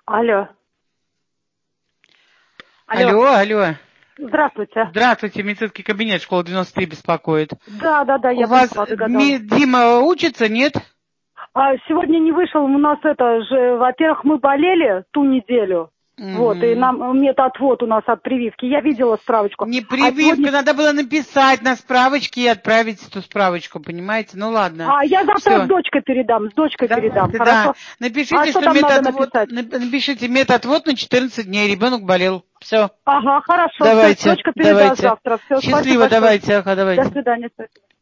Алло. Алло. Здравствуйте. Здравствуйте, медицинский кабинет, школа 93 беспокоит. Да, У я вас догадалась. Дима учится, нет? Сегодня не вышел, у нас во-первых, мы болели ту неделю. Вот, и нам медотвод у нас от прививки. Я видела справочку. Не прививка, надо было написать на справочке и отправить эту справочку, понимаете? Ну ладно. Я завтра Всё. с дочкой передам, Давайте, хорошо? да. Напишите, Что что там надо медотвод, написать? напишите медотвод на 14 дней, ребенок болел. Все. Ага, хорошо, Давайте, дочка передаст давайте. завтра. Все, спасибо Счастливо, большое. давайте, давайте. До свидания. Спасибо.